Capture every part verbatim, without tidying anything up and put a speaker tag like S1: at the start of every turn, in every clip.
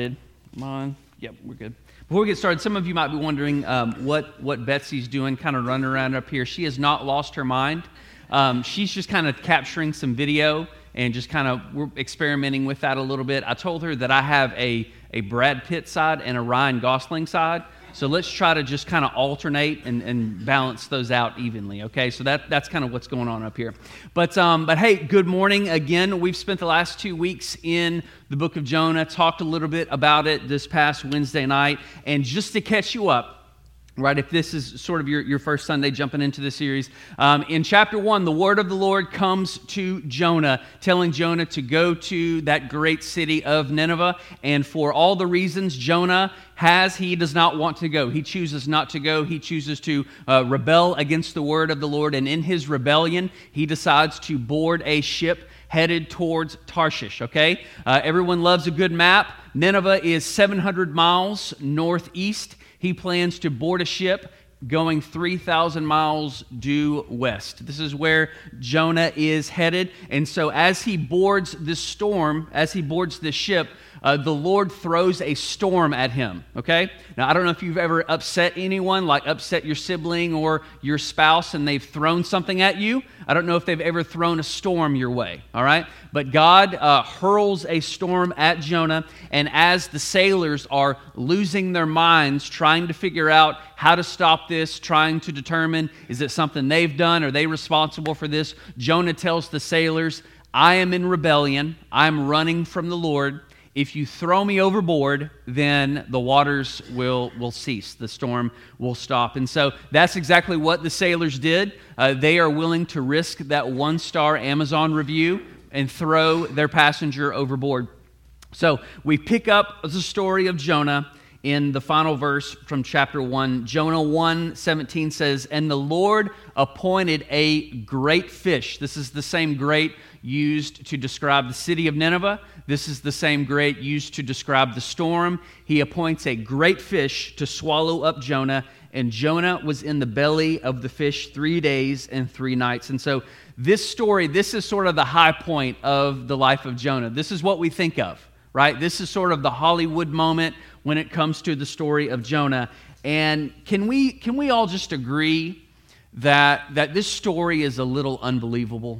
S1: started. Come on. Yep, we're good. Before we get started, some of you might be wondering um, what, what Betsy's doing, kind of running around up here. She has not lost her mind. Um, she's just kind of capturing some video and just kind of we're experimenting with that a little bit. I told her that I have a, a Brad Pitt side and a Ryan Gosling side. So let's try to just kind of alternate and, and balance those out evenly, okay? So that that's kind of what's going on up here. But um, but hey, good morning again. We've spent the last two weeks in the book of Jonah, talked a little bit about it this past Wednesday night. And just to catch you up, right, if this is sort of your, your first Sunday jumping into the series, um, in chapter one, the word of the Lord comes to Jonah, telling Jonah to go to that great city of Nineveh. And for all the reasons Jonah has, he does not want to go. He chooses not to go. He chooses to uh, rebel against the word of the Lord. And in his rebellion, he decides to board a ship headed towards Tarshish, okay? Uh, everyone loves a good map. Nineveh is seven hundred miles northeast. He plans to board a ship going three thousand miles due west. This is where Jonah is headed. And so as he boards this storm, as he boards this ship, uh, the Lord throws a storm at him, okay? Now, I don't know if you've ever upset anyone, like upset your sibling or your spouse, and they've thrown something at you. I don't know if they've ever thrown a storm your way, all right? But God uh, hurls a storm at Jonah, and as the sailors are losing their minds, trying to figure out how to stop this, trying to determine, is it something they've done? Are they responsible for this? Jonah tells the sailors, I am in rebellion. I'm running from the Lord. If you throw me overboard, then the waters will, will cease. The storm will stop. And so that's exactly what the sailors did. Uh, they are willing to risk that one-star Amazon review and throw their passenger overboard. So we pick up the story of Jonah in the final verse from chapter one. Jonah one seventeen says, and the Lord appointed a great fish. This is the same great used to describe the city of Nineveh. This is the same great used to describe the storm. He appoints a great fish to swallow up Jonah, and Jonah was in the belly of the fish three days and three nights. And so this story, this is sort of the high point of the life of Jonah. This is what we think of, right? This is sort of the Hollywood moment when it comes to the story of Jonah. And can we can we all just agree that that this story is a little unbelievable?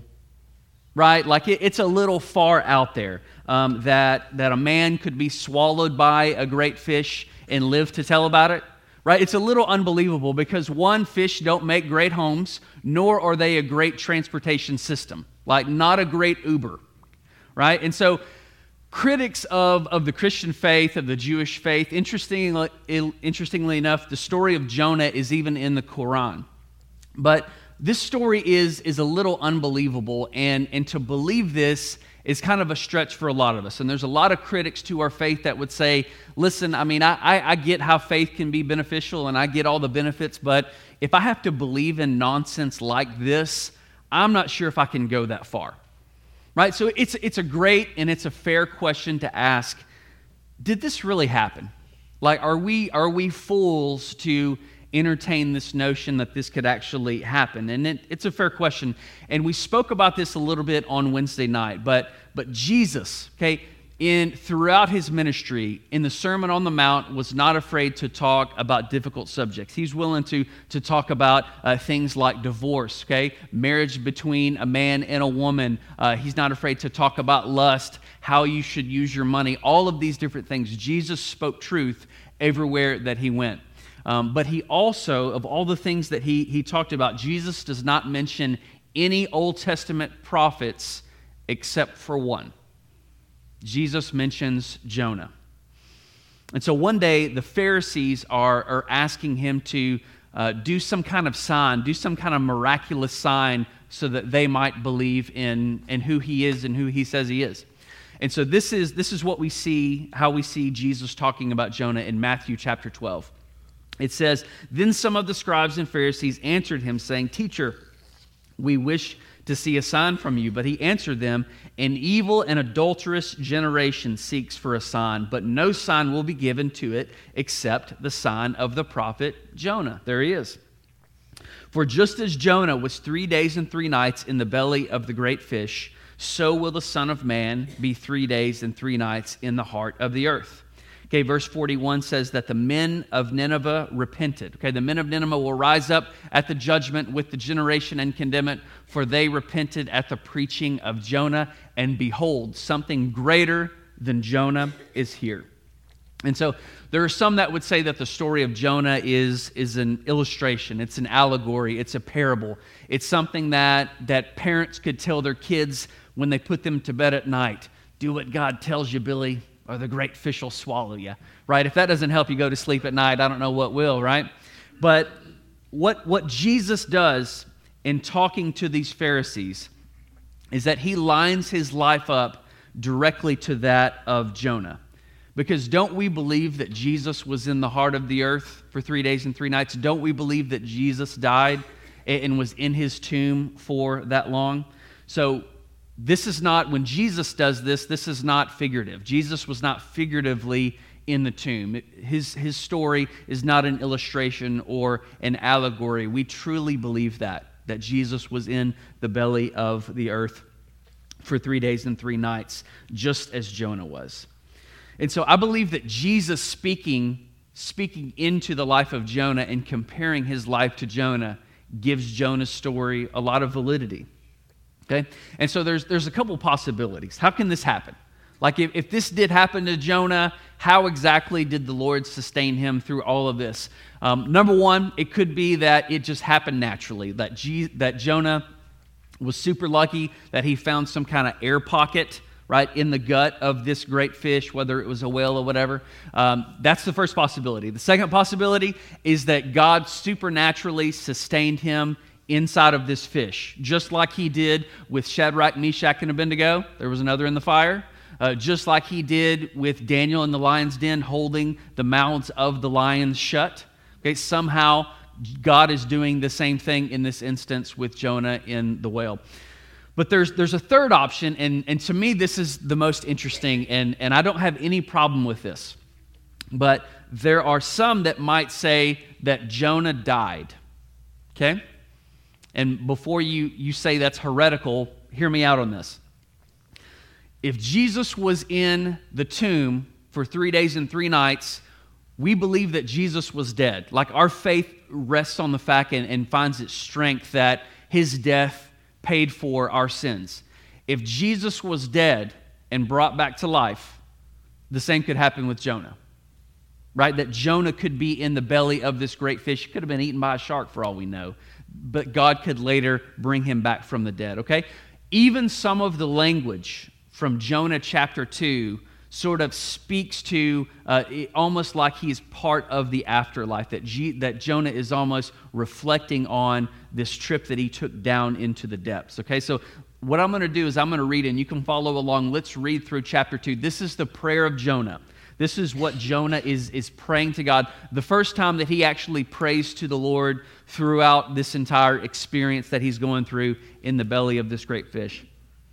S1: Right? Like it, it's a little far out there um, that, that a man could be swallowed by a great fish and live to tell about it. Right? It's a little unbelievable because one, fish don't make great homes, nor are they a great transportation system. Like not a great Uber. Right? And so critics of, of the Christian faith, of the Jewish faith, interestingly, interestingly enough, the story of Jonah is even in the Quran. But this story is, is a little unbelievable, and, and to believe this is kind of a stretch for a lot of us. And there's a lot of critics to our faith that would say, listen, I mean, I, I, I get how faith can be beneficial, and I get all the benefits, but if I have to believe in nonsense like this, I'm not sure if I can go that far. Right? So it's, it's a great and it's a fair question to ask, did this really happen? Like, are we, are we fools to entertain this notion that this could actually happen? And it, it's a fair question. And we spoke about this a little bit on Wednesday night, but but Jesus, okay, in throughout his ministry, in the Sermon on the Mount, was not afraid to talk about difficult subjects. He's willing to, to talk about uh, things like divorce, okay, marriage between a man and a woman. Uh, he's not afraid to talk about lust, how you should use your money, all of these different things. Jesus spoke truth everywhere that he went. Um, but he also, of all the things that he, he talked about, Jesus does not mention any Old Testament prophets except for one. Jesus mentions Jonah. And so one day, the Pharisees are, are asking him to uh, do some kind of sign, do some kind of miraculous sign so that they might believe in, in who he is and who he says he is. And so this is, this is what we see, how we see Jesus talking about Jonah in Matthew chapter twelve. It says, then some of the scribes and Pharisees answered him, saying, Teacher, we wish to see a sign from you. But he answered them, an evil and adulterous generation seeks for a sign, but no sign will be given to it except the sign of the prophet Jonah. There he is. For just as Jonah was three days and three nights in the belly of the great fish, so will the Son of Man be three days and three nights in the heart of the earth. Okay, verse forty-one says that the men of Nineveh repented. Okay, the men of Nineveh will rise up at the judgment with the generation and condemn it, for they repented at the preaching of Jonah, and behold, something greater than Jonah is here. And so there are some that would say that the story of Jonah is, is an illustration, it's an allegory, it's a parable. It's something that, that parents could tell their kids when they put them to bed at night. Do what God tells you, Billy, or the great fish will swallow you, right? If that doesn't help you go to sleep at night, I don't know what will, right? But what, what Jesus does in talking to these Pharisees is that he lines his life up directly to that of Jonah. Because don't we believe that Jesus was in the heart of the earth for three days and three nights? Don't we believe that Jesus died and was in his tomb for that long? So this is not, when Jesus does this, this is not figurative. Jesus was not figuratively in the tomb. His, his story is not an illustration or an allegory. We truly believe that, that Jesus was in the belly of the earth for three days and three nights, just as Jonah was. And so I believe that Jesus speaking, speaking into the life of Jonah and comparing his life to Jonah gives Jonah's story a lot of validity. Okay? And so there's, there's a couple possibilities. How can this happen? Like if, if this did happen to Jonah, how exactly did the Lord sustain him through all of this? Um, number one, it could be that it just happened naturally, that, G, that Jonah was super lucky that he found some kind of air pocket right, in the gut of this great fish, whether it was a whale or whatever. Um, that's the first possibility. The second possibility is that God supernaturally sustained him inside of this fish, just like he did with Shadrach, Meshach, and Abednego. There was another in the fire. Uh, just like he did with Daniel in the lion's den, holding the mouths of the lions shut. Okay, somehow God is doing the same thing in this instance with Jonah in the whale. But there's there's a third option, and, and to me this is the most interesting, and, and I don't have any problem with this. But there are some that might say that Jonah died, okay? And before you, you say that's heretical, hear me out on this. If Jesus was in the tomb for three days and three nights, we believe that Jesus was dead. Like our faith rests on the fact and, and finds its strength that his death paid for our sins. If Jesus was dead and brought back to life, the same could happen with Jonah, right? That Jonah could be in the belly of this great fish. He could have been eaten by a shark for all we know, but God could later bring him back from the dead, okay? Even some of the language from Jonah chapter two sort of speaks to uh, it, almost like he's part of the afterlife, that, G, that Jonah is almost reflecting on this trip that he took down into the depths. Okay, so what I'm going to do is I'm going to read, and you can follow along. Let's read through chapter two. This is the prayer of Jonah. This is what Jonah is, is praying to God. The first time that he actually prays to the Lord throughout this entire experience that he's going through in the belly of this great fish.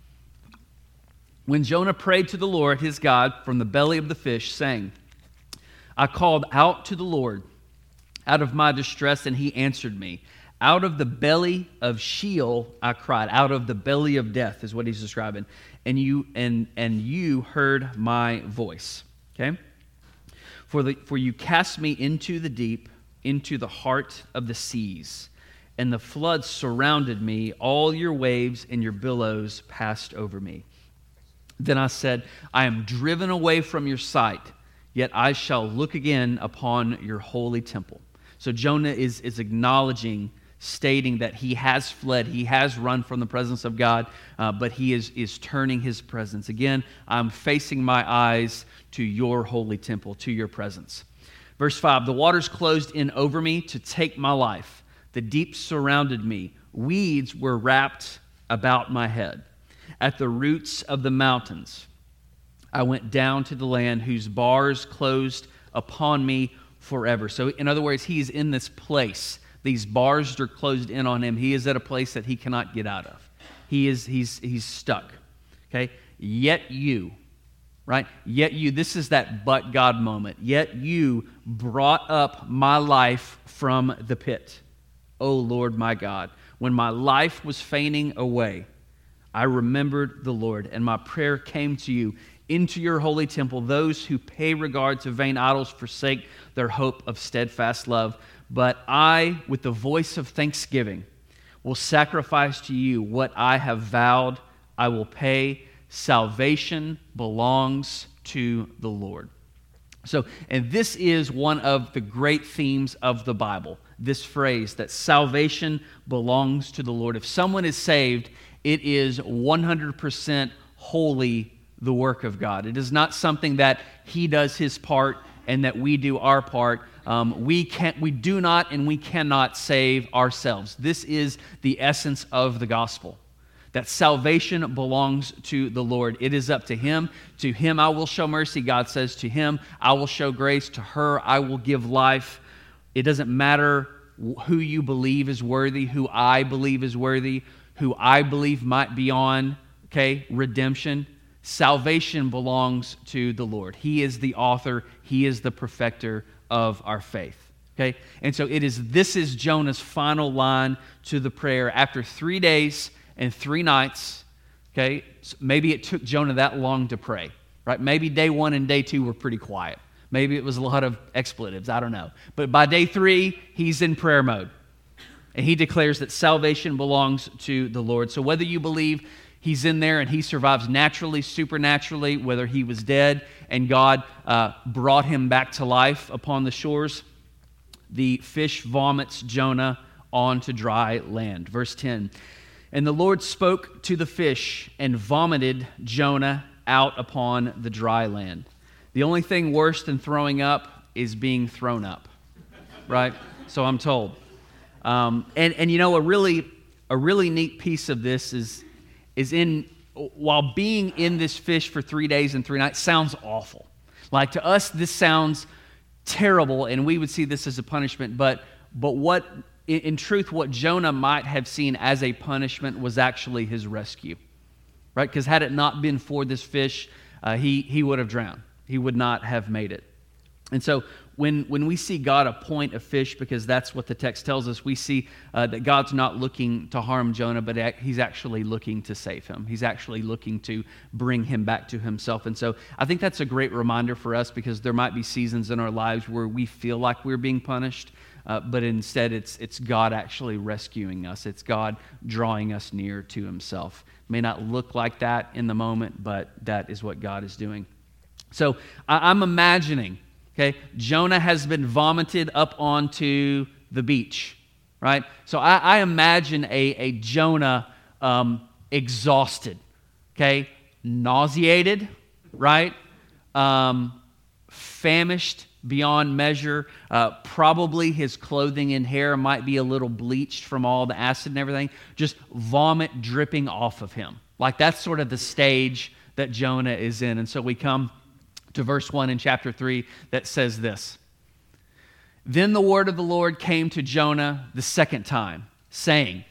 S1: When Jonah prayed to the Lord, his God, from the belly of the fish, saying, I called out to the Lord out of my distress, and he answered me. Out of the belly of Sheol I cried. Out of the belly of death is what he's describing. And you and and you heard my voice. Okay? For the for you cast me into the deep, into the heart of the seas, and the floods surrounded me. All your waves and your billows passed over me. Then I said, I am driven away from your sight, yet I shall look again upon your holy temple. So Jonah is, is acknowledging, stating that he has fled, he has run from the presence of God, uh, but he is, is turning his presence. Again, I'm facing my eyes to your holy temple, to your presence. Verse five, the waters closed in over me to take my life. The deep surrounded me. Weeds were wrapped about my head. At the roots of the mountains, I went down to the land whose bars closed upon me forever. So in other words, he's in this place. These bars are closed in on him. He is at a place that he cannot get out of. He is he's he's stuck. Okay? Yet you, right? Yet you, this is that but God moment. Yet you brought up my life from the pit. O Lord my God, when my life was fainting away, I remembered the Lord, and my prayer came to you into your holy temple. Those who pay regard to vain idols forsake their hope of steadfast love. But I, with the voice of thanksgiving, will sacrifice to you what I have vowed. I will pay. Salvation belongs to the Lord. So, and this is one of the great themes of the Bible, this phrase that salvation belongs to the Lord. If someone is saved, it is one hundred percent wholly the work of God. It is not something that He does His part and that we do our part. Um, we can't, we do not and we cannot save ourselves. This is the essence of the gospel, that salvation belongs to the Lord. It is up to Him. To Him I will show mercy. God says, to Him I will show grace. To her I will give life. It doesn't matter who you believe is worthy, who I believe is worthy, who I believe might be on, okay, redemption. Salvation belongs to the Lord. He is the author. He is the perfecter of our faith. Okay? And so it is, this is Jonah's final line to the prayer. After three days and three nights, okay, so maybe it took Jonah that long to pray, right? Maybe day one and day two were pretty quiet. Maybe it was a lot of expletives. I don't know. But by day three, he's in prayer mode. And he declares that salvation belongs to the Lord. So whether you believe he's in there and he survives naturally, supernaturally, whether he was dead and God uh, brought him back to life upon the shores, the fish vomits Jonah onto dry land. Verse ten, and the Lord spoke to the fish and vomited Jonah out upon the dry land. The only thing worse than throwing up is being thrown up, right? So I'm told. Um, and, and you know, a really, a really neat piece of this is, is in, while being in this fish for three days and three nights sounds awful. Like to us, this sounds terrible, and we would see this as a punishment, but, but what, in, in truth, what Jonah might have seen as a punishment was actually his rescue, right? Because had it not been for this fish, uh, he, he would have drowned. He would not have made it. And so when, when we see God appoint a fish, because that's what the text tells us, we see uh, that God's not looking to harm Jonah, but he's actually looking to save him. He's actually looking to bring him back to himself. And so I think that's a great reminder for us, because there might be seasons in our lives where we feel like we're being punished, uh, but instead it's, it's God actually rescuing us. It's God drawing us near to himself. It may not look like that in the moment, but that is what God is doing. So I'm imagining, okay, Jonah has been vomited up onto the beach, right? So I, I imagine a, a Jonah um, exhausted, okay, nauseated, right, um, famished beyond measure. Uh, probably his clothing and hair might be a little bleached from all the acid and everything. Just vomit dripping off of him. Like that's sort of the stage that Jonah is in. And so we come to verse one in chapter three that says this. Then the word of the Lord came to Jonah the second time, saying,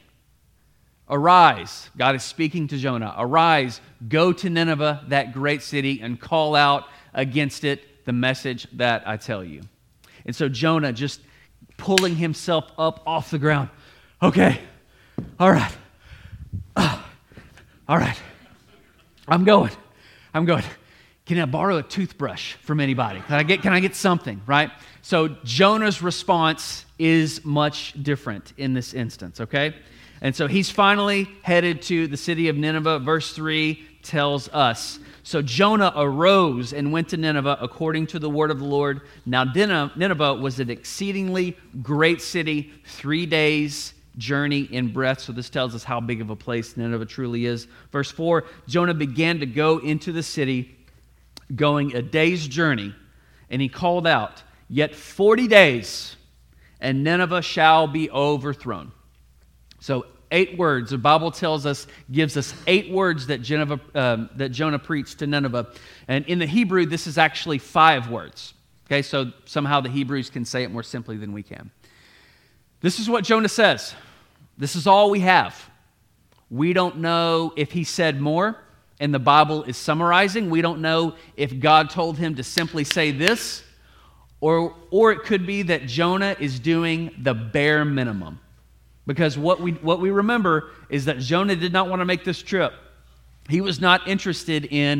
S1: arise, God is speaking to Jonah, arise, go to Nineveh, that great city, and call out against it the message that I tell you. And so Jonah just pulling himself up off the ground. Okay, all right, uh, all right, I'm going, I'm going. Can I borrow a toothbrush from anybody? Can I get, can I get something, right? So Jonah's response is much different in this instance, okay? And so he's finally headed to the city of Nineveh. Verse three tells us, so Jonah arose and went to Nineveh according to the word of the Lord. Now Nineveh was an exceedingly great city, three days journey in breadth. So this tells us how big of a place Nineveh truly is. Verse four, Jonah began to go into the city, going a day's journey, and he called out, yet forty days, and Nineveh shall be overthrown. So eight words, the Bible tells us, gives us eight words that, Geneva, um, that Jonah preached to Nineveh. And in the Hebrew, this is actually five words. Okay, so somehow the Hebrews can say it more simply than we can. This is what Jonah says. This is all we have. We don't know if he said more, and the Bible is summarizing. We don't know if God told him to simply say this, or, or it could be that Jonah is doing the bare minimum. Because what we, what we remember is that Jonah did not want to make this trip. He was not interested in,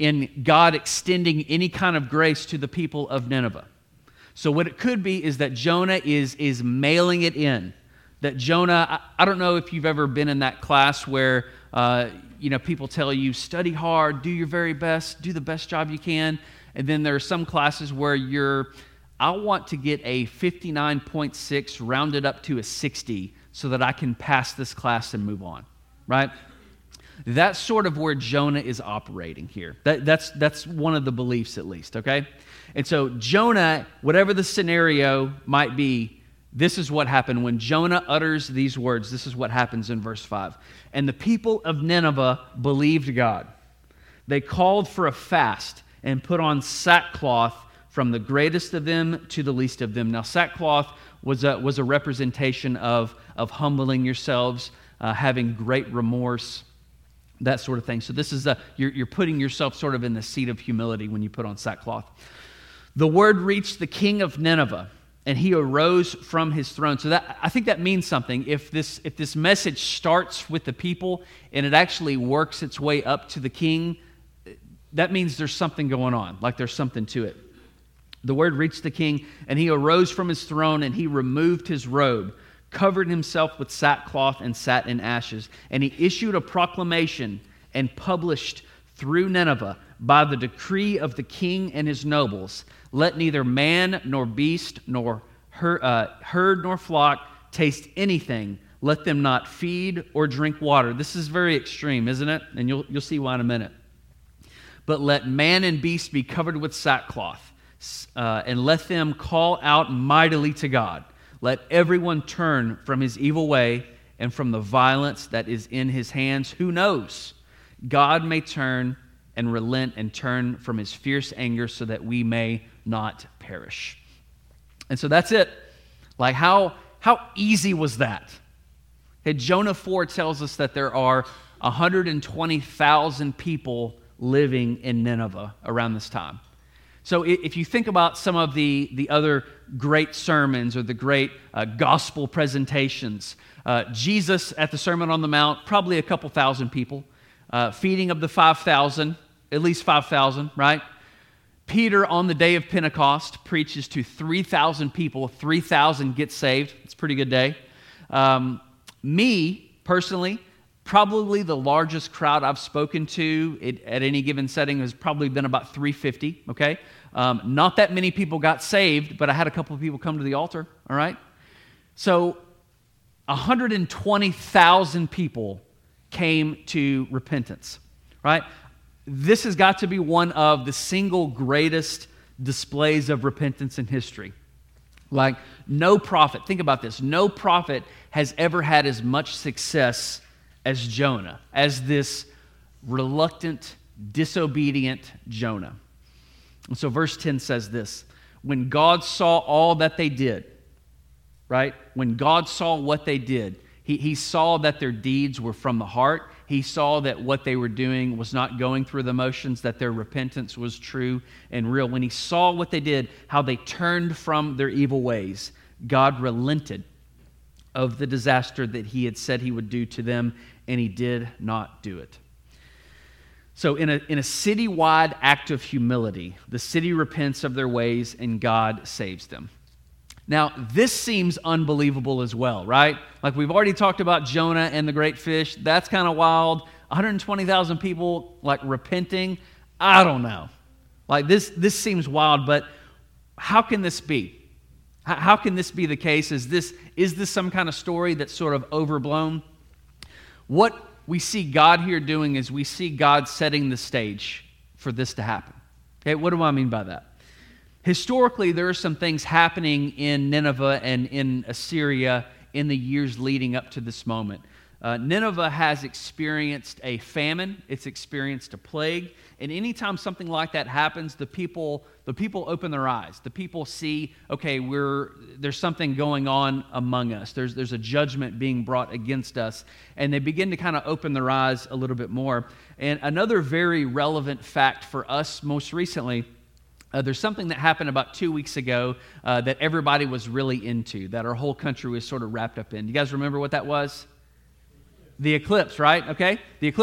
S1: in God extending any kind of grace to the people of Nineveh. So what it could be is that Jonah is, is mailing it in. That Jonah, I, I don't know if you've ever been in that class where uh, you know, people tell you, study hard, do your very best, do the best job you can. And then there are some classes where you're, I want to get a fifty-nine point six rounded up to a sixty so that I can pass this class and move on, right? That's sort of where Jonah is operating here. That, that's, that's one of the beliefs at least, okay? And so Jonah, whatever the scenario might be, this is what happened. When Jonah utters these words, this is what happens in verse five. And the people of Nineveh believed God. They called for a fast and put on sackcloth from the greatest of them to the least of them. Now, sackcloth was a, was a representation of, of humbling yourselves, uh, having great remorse, that sort of thing. So this is a, you're, you're putting yourself sort of in the seat of humility when you put on sackcloth. The word reached the king of Nineveh, and he arose from his throne. So that, I think that means something. If this, if this message starts with the people and it actually works its way up to the king, that means there's something going on, like there's something to it. The word reached the king, and he arose from his throne, and he removed his robe, covered himself with sackcloth, and sat in ashes. And he issued a proclamation and published through Nineveh by the decree of the king and his nobles, let neither man nor beast nor her, uh, herd nor flock taste anything. Let them not feed or drink water. This is very extreme, isn't it? And you'll, you'll see why in a minute. But let man and beast be covered with sackcloth, uh, and let them call out mightily to God. Let everyone turn from his evil way and from the violence that is in his hands. Who knows? God may turn and relent and turn from his fierce anger so that we may not perish. And so that's it. Like how, how easy was that? Okay, Jonah four tells us that there are one hundred twenty thousand people living in Nineveh around this time. So if you think about some of the, the other great sermons or the great uh, gospel presentations, uh, Jesus at the Sermon on the Mount, probably a couple thousand people. Uh, feeding of the five thousand, at least five thousand, right? Peter on the day of Pentecost preaches to three thousand people. three thousand get saved. It's a pretty good day. Um, me, personally, probably the largest crowd I've spoken to it, at any given setting has probably been about three hundred fifty, okay? Um, not that many people got saved, but I had a couple of people come to the altar, all right? So one hundred twenty thousand people came to repentance, right? This has got to be one of the single greatest displays of repentance in history. Like, no prophet, think about this, no prophet has ever had as much success as Jonah, as this reluctant, disobedient Jonah. And so verse ten says this, when God saw all that they did, right? When God saw what they did, he, he saw that their deeds were from the heart. He saw that what they were doing was not going through the motions, that their repentance was true and real. When he saw what they did, how they turned from their evil ways, God relented of the disaster that he had said he would do to them, and he did not do it. So in a, in a citywide act of humility, the city repents of their ways and God saves them. Now, this seems unbelievable as well, right? Like we've already talked about Jonah and the great fish. That's kind of wild. one hundred twenty thousand people like repenting. I don't know. Like this, this seems wild, but how can this be? How can this be the case? Is this, is this some kind of story that's sort of overblown? What we see God here doing is we see God setting the stage for this to happen. Okay, what do I mean by that? Historically, there are some things happening in Nineveh and in Assyria in the years leading up to this moment. Uh, Nineveh has experienced a famine. It's experienced a plague. And anytime something like that happens, the people the people open their eyes. The people see, okay, we're there's something going on among us. There's, there's a judgment being brought against us. And they begin to kind of open their eyes a little bit more. And another very relevant fact for us most recently, Uh, there's something that happened about two weeks ago uh, that everybody was really into, that our whole country was sort of wrapped up in. You guys remember what that was? The eclipse, right? Okay, the eclipse.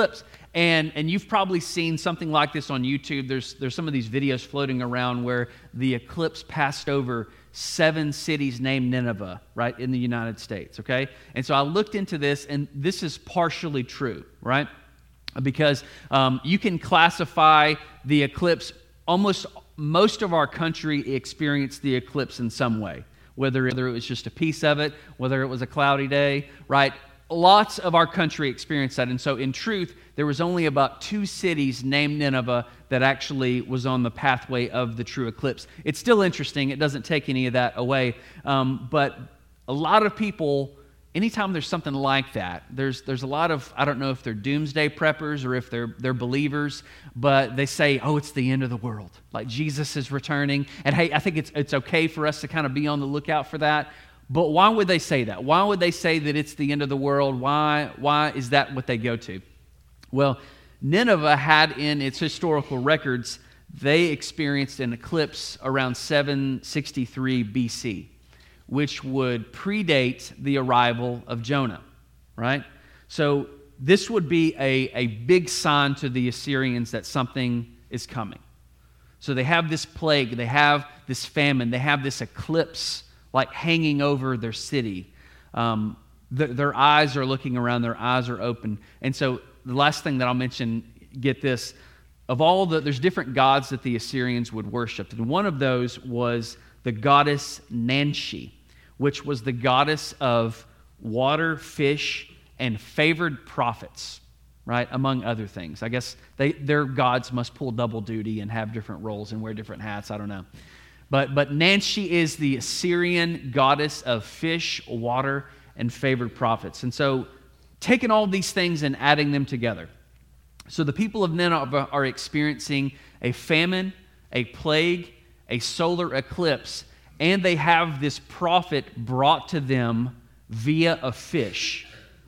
S1: And, and you've probably seen something like this on YouTube. There's, there's some of these videos floating around where the eclipse passed over seven cities named Nineveh, right, in the United States, okay? And so I looked into this, and this is partially true, right? Because um, you can classify the eclipse, almost most of our country experienced the eclipse in some way, whether, whether it was just a piece of it, whether it was a cloudy day, right? Lots of our country experienced that. And so in truth, there was only about two cities named Nineveh that actually was on the pathway of the true eclipse. It's still interesting. It doesn't take any of that away. Um, but a lot of people, anytime there's something like that, there's there's a lot of, I don't know if they're doomsday preppers or if they're they're believers, but they say, oh, it's the end of the world. Like Jesus is returning. And hey, I think it's it's okay for us to kind of be on the lookout for that. But why would they say that? Why would they say that it's the end of the world? Why, why is that what they go to? Well, Nineveh had in its historical records, they experienced an eclipse around seven sixty-three B C, which would predate the arrival of Jonah, right? So this would be a, a big sign to the Assyrians that something is coming. So they have this plague, they have this famine, they have this eclipse like hanging over their city. Um, th- their eyes are looking around, their eyes are open. And so the last thing that I'll mention, get this, of all the, there's different gods that the Assyrians would worship. And one of those was the goddess Nanshi, which was the goddess of water, fish, and favored prophets, right, among other things. I guess they, their gods must pull double duty and have different roles and wear different hats. I don't know. But, but Nanshi is the Assyrian goddess of fish, water, and favored prophets. And so taking all these things and adding them together. So the people of Nineveh are experiencing a famine, a plague, a solar eclipse, and they have this prophet brought to them via a fish.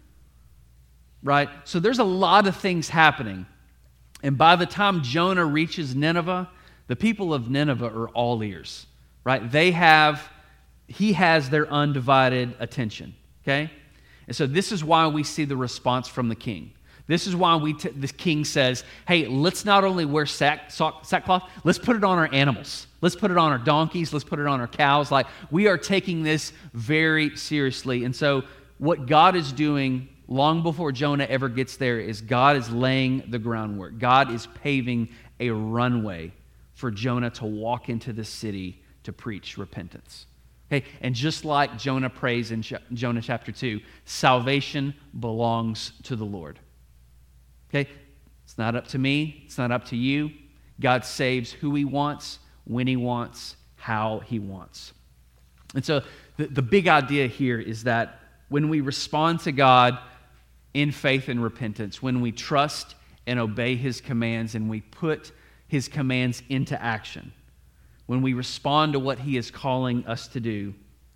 S1: Right? So there's a lot of things happening. And by the time Jonah reaches Nineveh, the people of Nineveh are all ears, right? They have, he has their undivided attention, okay? And so this is why we see the response from the king. This is why we t- the king says, hey, let's not only wear sack, sack, sackcloth, let's put it on our animals. Let's put it on our donkeys. Let's put it on our cows. Like, we are taking this very seriously. And so what God is doing long before Jonah ever gets there is God is laying the groundwork. God is paving a runway for Jonah to walk into the city to preach repentance. Okay? And just like Jonah prays in Jonah chapter two, salvation belongs to the Lord. Okay? It's not up to me. It's not up to you. God saves who he wants, when he wants, how he wants. And so the, the big idea here is that when we respond to God in faith and repentance, when we trust and obey his commands and we put his commands into action, when we respond to what he is calling us to do,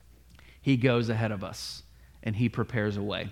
S1: he goes ahead of us and he prepares a way.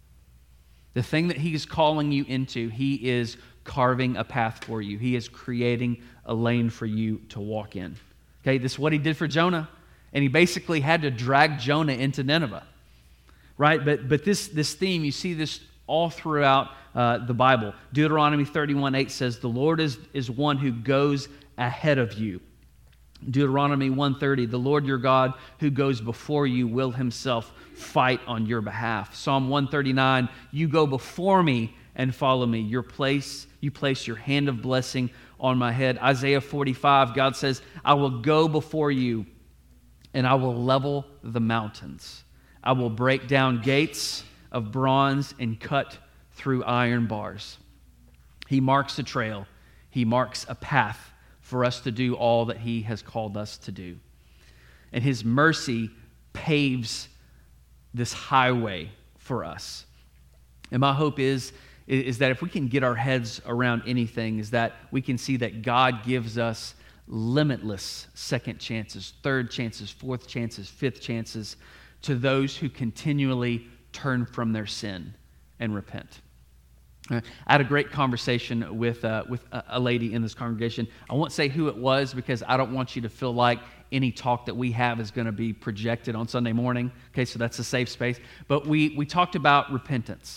S1: The thing that he is calling you into, he is carving a path for you. He is creating a lane for you to walk in. Okay, this is what he did for Jonah, and he basically had to drag Jonah into Nineveh, right? But but this this theme, you see this all throughout uh, the Bible. Deuteronomy thirty-one eight says, the Lord is, is one who goes ahead of you. Deuteronomy one thirty, the Lord your God who goes before you will himself fight on your behalf. Psalm one thirty-nine, you go before me and follow me. Your place, you place your hand of blessing on my head. Isaiah forty-five, God says, I will go before you and I will level the mountains. I will break down gates of bronze and cut through iron bars. He marks a trail. He marks a path for us to do all that he has called us to do. And his mercy paves this highway for us. And my hope is, is that if we can get our heads around anything, is that we can see that God gives us limitless second chances, third chances, fourth chances, fifth chances to those who continually turn from their sin and repent. I had a great conversation with uh, with a lady in this congregation. I won't say who it was because I don't want you to feel like any talk that we have is going to be projected on Sunday morning. Okay, so that's a safe space. But we we talked about repentance,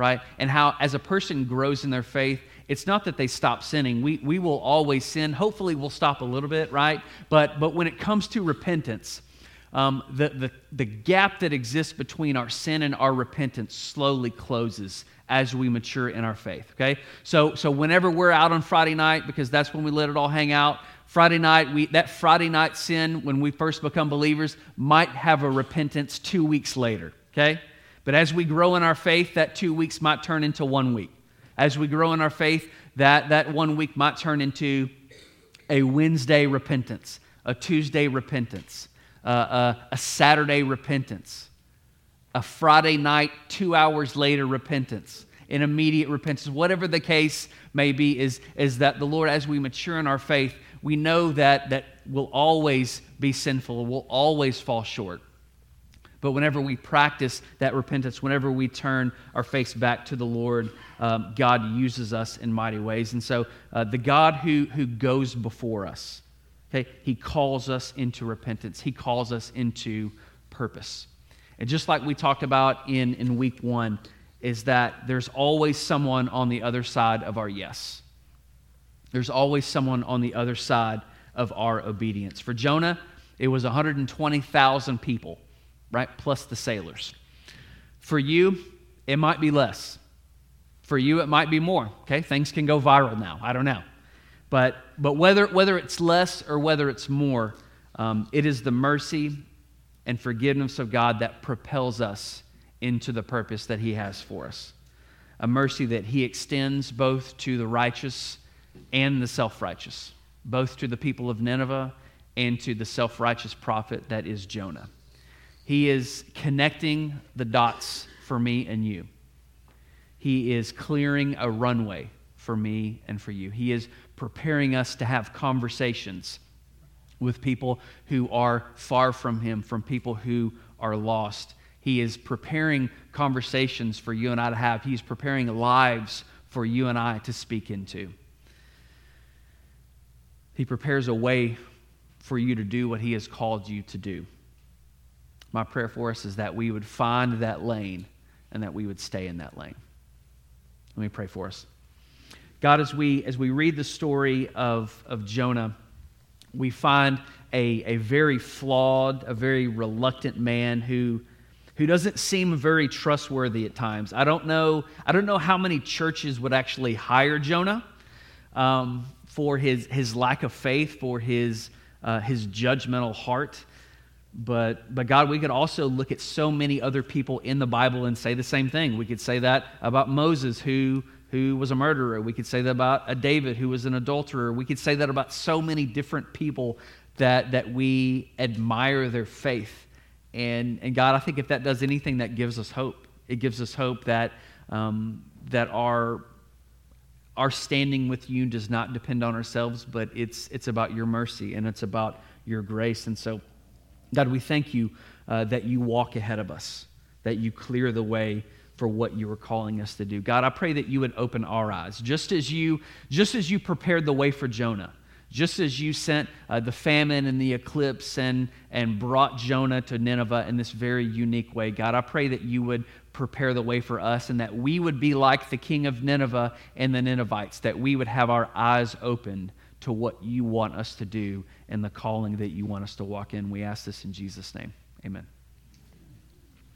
S1: right? And how as a person grows in their faith, it's not that they stop sinning. We we will always sin. Hopefully we'll stop a little bit, right? But but when it comes to repentance, um, the, the, the gap that exists between our sin and our repentance slowly closes as we mature in our faith, okay? So so whenever we're out on Friday night, because that's when we let it all hang out, Friday night, we that Friday night sin when we first become believers might have a repentance two weeks later, okay? But as we grow in our faith, that two weeks might turn into one week. As we grow in our faith, that, that one week might turn into a Wednesday repentance, a Tuesday repentance, uh, uh, a Saturday repentance, a Friday night, two hours later repentance, an immediate repentance. Whatever the case may be, is, is that the Lord, as we mature in our faith, we know that, that we'll always be sinful, we'll always fall short. But whenever we practice that repentance, whenever we turn our face back to the Lord, um, God uses us in mighty ways. And so uh, the God who, who goes before us, okay, He calls us into repentance. He calls us into purpose. And just like we talked about in, in week one, is that there's always someone on the other side of our yes. There's always someone on the other side of our obedience. For Jonah, it was one hundred twenty thousand people, right, plus the sailors. For you, it might be less. For you, it might be more. Okay, things can go viral now. I don't know. But but whether whether it's less or whether it's more, um, it is the mercy and forgiveness of God that propels us into the purpose that He has for us. A mercy that He extends both to the righteous and the self-righteous, both to the people of Nineveh and to the self-righteous prophet that is Jonah. He is connecting the dots for me and you. He is clearing a runway for me and for you. He is preparing us to have conversations with people who are far from Him, from people who are lost. He is preparing conversations for you and I to have. He's preparing lives for you and I to speak into. He prepares a way for you to do what He has called you to do. My prayer for us is that we would find that lane and that we would stay in that lane. Let me pray for us. God, as we as we read the story of, of Jonah, we find a, a very flawed, a very reluctant man who, who doesn't seem very trustworthy at times. I don't know, I don't know how many churches would actually hire Jonah um, for his, his lack of faith, for his, uh, his judgmental heart. But, but God, we could also look at so many other people in the Bible and say the same thing. We could say that about Moses, who, who was a murderer. We could say that about a David, who was an adulterer. We could say that about so many different people that, that we admire their faith. And, and God, I think if that does anything, that gives us hope. It gives us hope that, um, that our, our standing with you does not depend on ourselves, but it's, it's about your mercy and it's about your grace. And so, God, we thank you uh, that you walk ahead of us, that you clear the way for what you are calling us to do. God, I pray that you would open our eyes, just as you, just as you prepared the way for Jonah, just as you sent uh, the famine and the eclipse and, and brought Jonah to Nineveh in this very unique way. God, I pray that you would prepare the way for us and that we would be like the king of Nineveh and the Ninevites, that we would have our eyes opened to what you want us to do and the calling that you want us to walk in. We ask this in Jesus' name. Amen.